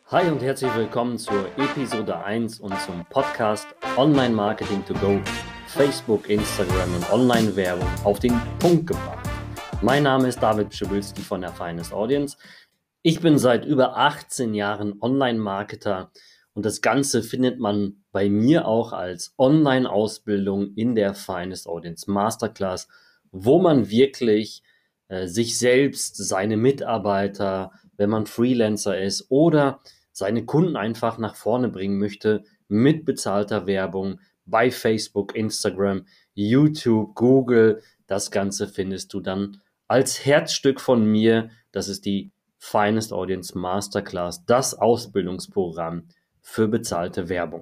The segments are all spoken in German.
Hi und herzlich willkommen zur Episode 1 und zum Podcast Online Marketing to Go, Facebook, Instagram und Online-Werbung auf den Punkt gebracht. Mein Name ist David Pschibilski von der Finest Audience. Ich bin seit über 18 Jahren Online-Marketer und das Ganze findet man bei mir auch als Online-Ausbildung in der Finest Audience Masterclass, wo man wirklich sich selbst, seine Mitarbeiter, wenn man Freelancer ist oder seine Kunden einfach nach vorne bringen möchte mit bezahlter Werbung bei Facebook, Instagram, YouTube, Google. Das Ganze findest du dann als Herzstück von mir. Das ist die Finest Audience Masterclass, das Ausbildungsprogramm für bezahlte Werbung.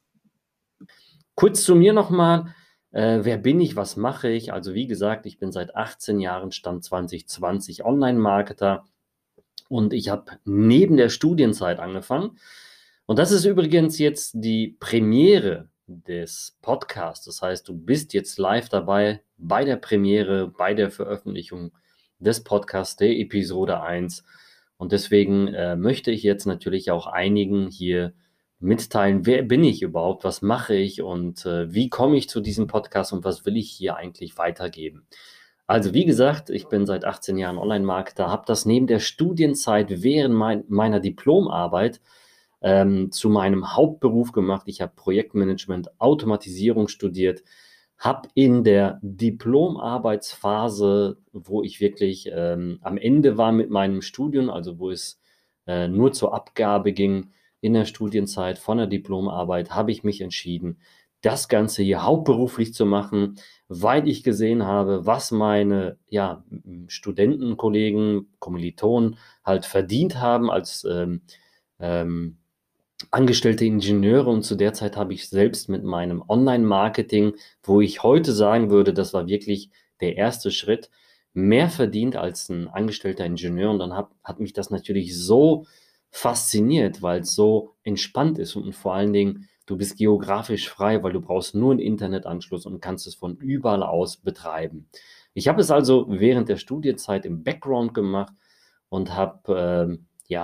Kurz zu mir nochmal. Wer bin ich? Was mache ich? Also wie gesagt, ich bin seit 18 Jahren, Stand 2020, Online-Marketer und ich habe neben der Studienzeit angefangen. Und das ist übrigens jetzt die Premiere des Podcasts. Das heißt, du bist jetzt live dabei bei der Premiere, bei der Veröffentlichung des Podcasts, der Episode 1. Und deswegen möchte ich jetzt natürlich auch einigen hier mitteilen, wer bin ich überhaupt, was mache ich und wie komme ich zu diesem Podcast und was will ich hier eigentlich weitergeben. Also wie gesagt, ich bin seit 18 Jahren Online-Marketer, habe das neben der Studienzeit während meiner Diplomarbeit zu meinem Hauptberuf gemacht. Ich habe Projektmanagement, Automatisierung studiert, habe in der Diplomarbeitsphase, wo ich wirklich am Ende war mit meinem Studium, also wo es nur zur Abgabe ging in der Studienzeit von der Diplomarbeit, habe ich mich entschieden, das Ganze hier hauptberuflich zu machen, weil ich gesehen habe, was meine Studentenkollegen, Kommilitonen halt verdient haben als ähm, angestellte Ingenieure. Und zu der Zeit habe ich selbst mit meinem Online-Marketing, wo ich heute sagen würde, das war wirklich der erste Schritt, mehr verdient als ein angestellter Ingenieur. Und dann hat mich das natürlich so fasziniert, weil es so entspannt ist und vor allen Dingen, du bist geografisch frei, weil du brauchst nur einen Internetanschluss und kannst es von überall aus betreiben. Ich habe es also während der Studienzeit im Background gemacht und habe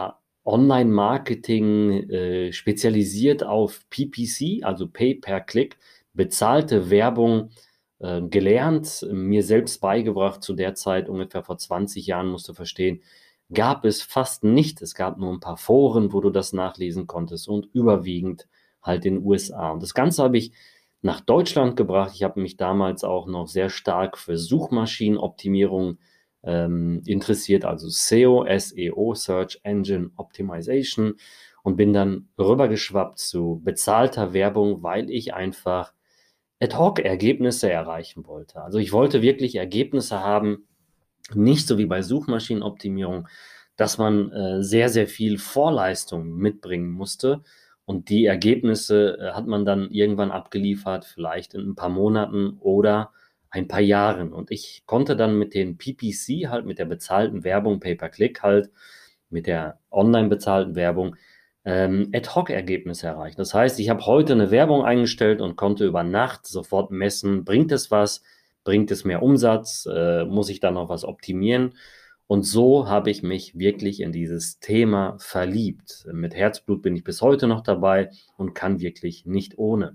Online-Marketing spezialisiert auf PPC, also Pay-per-Click, bezahlte Werbung gelernt, mir selbst beigebracht. Zu der Zeit, ungefähr vor 20 Jahren, musst du verstehen, gab es fast nicht. Es gab nur ein paar Foren, wo du das nachlesen konntest und überwiegend halt in den USA. Und das Ganze habe ich nach Deutschland gebracht. Ich habe mich damals auch noch sehr stark für Suchmaschinenoptimierung interessiert, also SEO, SEO, Search Engine Optimization, und bin dann rübergeschwappt zu bezahlter Werbung, weil ich einfach Ad-Hoc-Ergebnisse erreichen wollte. Also ich wollte wirklich Ergebnisse haben, nicht so wie bei Suchmaschinenoptimierung, dass man sehr, sehr viel Vorleistung mitbringen musste. Und die Ergebnisse hat man dann irgendwann abgeliefert, vielleicht in ein paar Monaten oder ein paar Jahren. Und ich konnte dann mit den PPC, halt mit der bezahlten Werbung, Pay-per-Click halt, mit der online bezahlten Werbung, Ad-Hoc-Ergebnisse erreichen. Das heißt, ich habe heute eine Werbung eingestellt und konnte über Nacht sofort messen, bringt es was, bringt es mehr Umsatz, muss ich da noch was optimieren? Und so habe ich mich wirklich in dieses Thema verliebt. Mit Herzblut bin ich bis heute noch dabei und kann wirklich nicht ohne.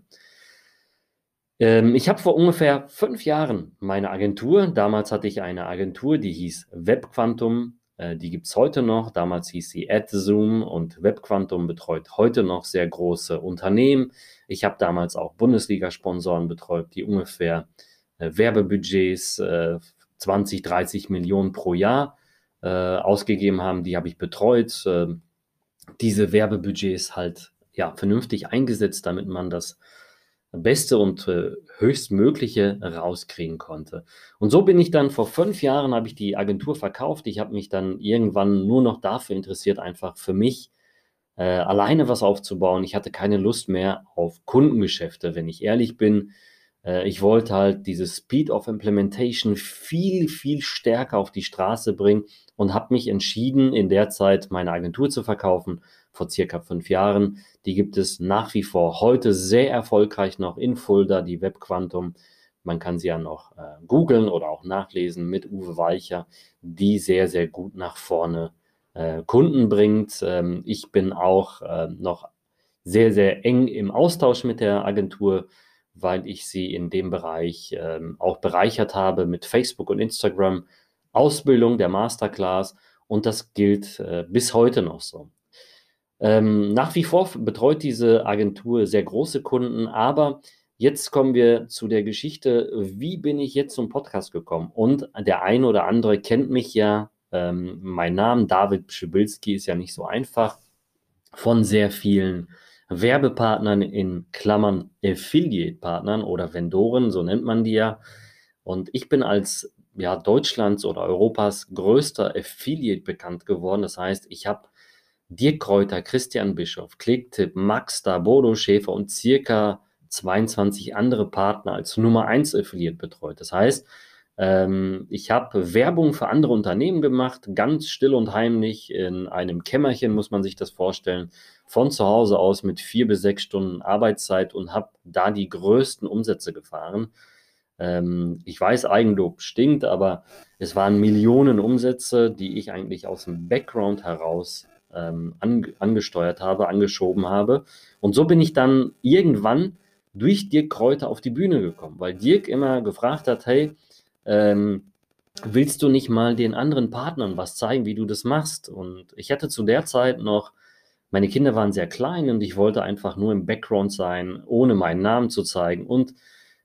Ich habe vor ungefähr 5 Jahren meine Agentur, damals hatte ich eine Agentur, die hieß WebQuantum, die gibt es heute noch. Damals hieß sie AdZoom, und WebQuantum betreut heute noch sehr große Unternehmen. Ich habe damals auch Bundesliga-Sponsoren betreut, die ungefähr Werbebudgets 20, 30 Millionen pro Jahr ausgegeben haben. Die habe ich betreut. Diese Werbebudgets halt ja vernünftig eingesetzt, damit man das Beste und höchstmögliche rauskriegen konnte. Und so bin ich dann vor 5 Jahren, habe ich die Agentur verkauft. Ich habe mich dann irgendwann nur noch dafür interessiert, einfach für mich alleine was aufzubauen. Ich hatte keine Lust mehr auf Kundengeschäfte, wenn ich ehrlich bin. Ich wollte halt dieses Speed of Implementation viel, viel stärker auf die Straße bringen und habe mich entschieden, in der Zeit meine Agentur zu verkaufen, vor circa 5 Jahren. Die gibt es nach wie vor heute sehr erfolgreich noch in Fulda, die WebQuantum. Man kann sie ja noch googeln oder auch nachlesen mit Uwe Weicher, die sehr, sehr gut nach vorne Kunden bringt. Ich bin auch noch sehr, sehr eng im Austausch mit der Agentur, weil ich sie in dem Bereich auch bereichert habe mit Facebook und Instagram, Ausbildung der Masterclass, und das gilt bis heute noch so. Nach wie vor betreut diese Agentur sehr große Kunden, aber jetzt kommen wir zu der Geschichte, wie bin ich jetzt zum Podcast gekommen? Und der eine oder andere kennt mich ja, mein Name David Pschibilski ist ja nicht so einfach, von sehr vielen Werbepartnern in Klammern Affiliate-Partnern oder Vendoren, so nennt man die ja. Und ich bin als ja, Deutschlands oder Europas größter Affiliate bekannt geworden. Das heißt, ich habe Dirk Kräuter, Christian Bischoff, Clicktip, Maxstar, Bodo Schäfer und circa 22 andere Partner als Nummer 1 Affiliate betreut. Das heißt, ich habe Werbung für andere Unternehmen gemacht, ganz still und heimlich in einem Kämmerchen, muss man sich das vorstellen, von zu Hause aus mit 4 bis 6 Stunden Arbeitszeit und habe da die größten Umsätze gefahren. Ich weiß, Eigenlob stinkt, aber es waren Millionen Umsätze, die ich eigentlich aus dem Background heraus angesteuert habe, angeschoben habe. Und so bin ich dann irgendwann durch Dirk Kräuter auf die Bühne gekommen, weil Dirk immer gefragt hat, hey, willst du nicht mal den anderen Partnern was zeigen, wie du das machst? Und ich hatte zu der Zeit noch, meine Kinder waren sehr klein und ich wollte einfach nur im Background sein, ohne meinen Namen zu zeigen und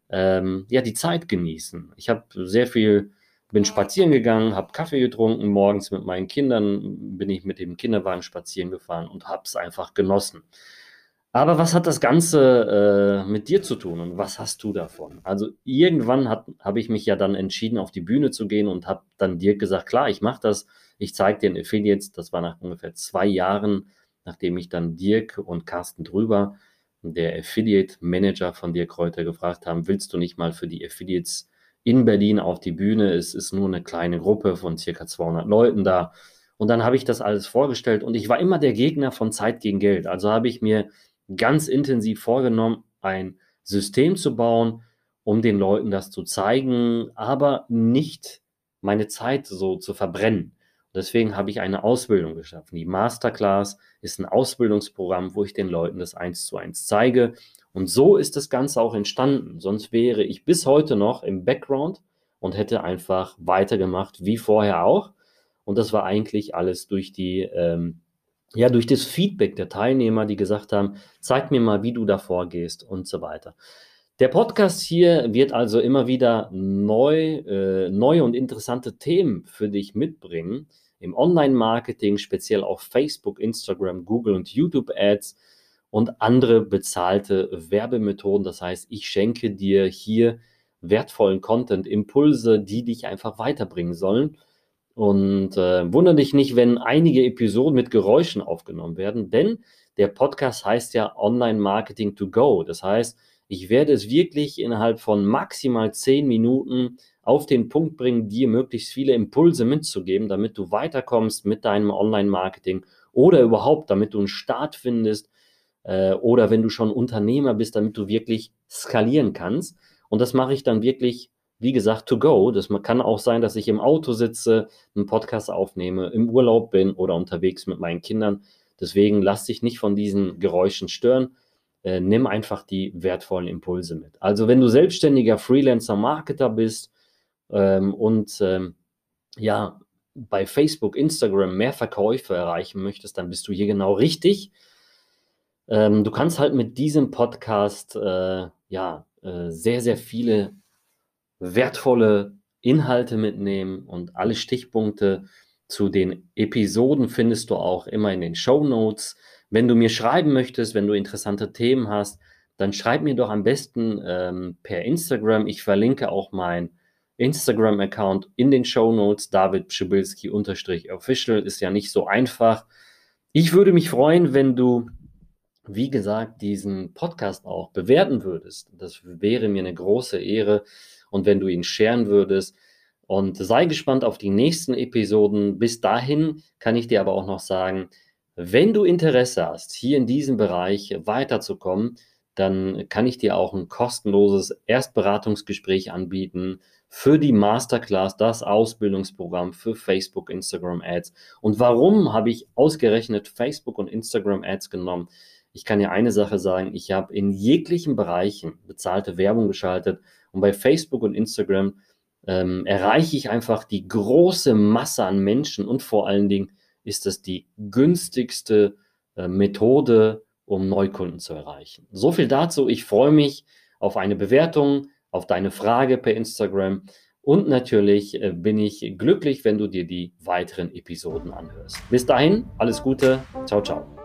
ja, die Zeit genießen. Ich habe sehr viel, bin spazieren gegangen, habe Kaffee getrunken, morgens mit meinen Kindern bin ich mit dem Kinderwagen spazieren gefahren und habe es einfach genossen. Aber was hat das Ganze mit dir zu tun und was hast du davon? Also irgendwann habe ich mich ja dann entschieden, auf die Bühne zu gehen und habe dann dir gesagt, klar, ich mache das, ich zeige den Affiliates, das war nach ungefähr 2 Jahren, nachdem ich dann Dirk und Carsten Drüber, der Affiliate Manager von Dirk Kräuter, gefragt haben, willst du nicht mal für die Affiliates in Berlin auf die Bühne? Es ist nur eine kleine Gruppe von circa 200 Leuten da. Und dann habe ich das alles vorgestellt und ich war immer der Gegner von Zeit gegen Geld. Also habe ich mir ganz intensiv vorgenommen, ein System zu bauen, um den Leuten das zu zeigen, aber nicht meine Zeit so zu verbrennen. Deswegen habe ich eine Ausbildung geschaffen. Die Masterclass ist ein Ausbildungsprogramm, wo ich den Leuten das 1:1 zeige. Und so ist das Ganze auch entstanden. Sonst wäre ich bis heute noch im Background und hätte einfach weitergemacht wie vorher auch. Und das war eigentlich alles durch ja, durch das Feedback der Teilnehmer, die gesagt haben, zeig mir mal, wie du da vorgehst und so weiter. Der Podcast hier wird also immer wieder neue und interessante Themen für dich mitbringen. Im Online-Marketing, speziell auf Facebook, Instagram, Google und YouTube-Ads und andere bezahlte Werbemethoden. Das heißt, ich schenke dir hier wertvollen Content, Impulse, die dich einfach weiterbringen sollen. Und wundere dich nicht, wenn einige Episoden mit Geräuschen aufgenommen werden, denn der Podcast heißt ja Online Marketing to Go. Das heißt, ich werde es wirklich innerhalb von maximal 10 Minuten auf den Punkt bringen, dir möglichst viele Impulse mitzugeben, damit du weiterkommst mit deinem Online-Marketing oder überhaupt, damit du einen Start findest oder wenn du schon Unternehmer bist, damit du wirklich skalieren kannst. Und das mache ich dann wirklich, wie gesagt, to go. Das kann auch sein, dass ich im Auto sitze, einen Podcast aufnehme, im Urlaub bin oder unterwegs mit meinen Kindern. Deswegen lass dich nicht von diesen Geräuschen stören. Nimm einfach die wertvollen Impulse mit. Also wenn du selbstständiger Freelancer-Marketer bist ja, bei Facebook, Instagram mehr Verkäufe erreichen möchtest, dann bist du hier genau richtig. Du kannst halt mit diesem Podcast ja, sehr, sehr viele wertvolle Inhalte mitnehmen und alle Stichpunkte zu den Episoden findest du auch immer in den Shownotes. Wenn du mir schreiben möchtest, wenn du interessante Themen hast, dann schreib mir doch am besten per Instagram. Ich verlinke auch mein Instagram-Account in den Shownotes. David Pschibilski_official ist ja nicht so einfach. Ich würde mich freuen, wenn du, wie gesagt, diesen Podcast auch bewerten würdest. Das wäre mir eine große Ehre. Und wenn du ihn sharen würdest. Und sei gespannt auf die nächsten Episoden. Bis dahin kann ich dir aber auch noch sagen, wenn du Interesse hast, hier in diesem Bereich weiterzukommen, dann kann ich dir auch ein kostenloses Erstberatungsgespräch anbieten für die Masterclass, das Ausbildungsprogramm für Facebook, Instagram Ads. Und warum habe ich ausgerechnet Facebook und Instagram Ads genommen? Ich kann dir eine Sache sagen, ich habe in jeglichen Bereichen bezahlte Werbung geschaltet und bei Facebook und Instagram erreiche ich einfach die große Masse an Menschen und vor allen Dingen ist es die günstigste Methode, um Neukunden zu erreichen. So viel dazu. Ich freue mich auf eine Bewertung, auf deine Frage per Instagram und natürlich bin ich glücklich, wenn du dir die weiteren Episoden anhörst. Bis dahin, alles Gute. Ciao, ciao.